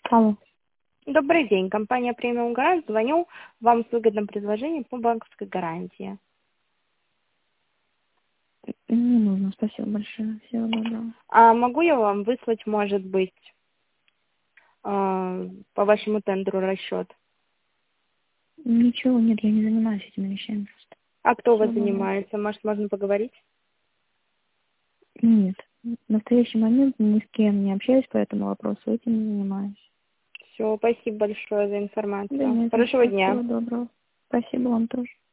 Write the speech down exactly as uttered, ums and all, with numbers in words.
Алло. Добрый день, компания Премиум Гарант. Звоню вам с выгодным предложением по банковской гарантии. Не нужно, спасибо большое. Всего доброго. А могу я вам выслать, может быть, э, по вашему тендеру расчет? Ничего, нет, я не занимаюсь этими вещами просто. А кто у вас Всего доброго. занимается? Может, можно поговорить? Нет. В настоящий момент ни с кем не общаюсь по этому вопросу, этим не занимаюсь. Все, спасибо большое за Да информацию. нет, за Хорошего что. дня. Всего доброго. Спасибо вам тоже.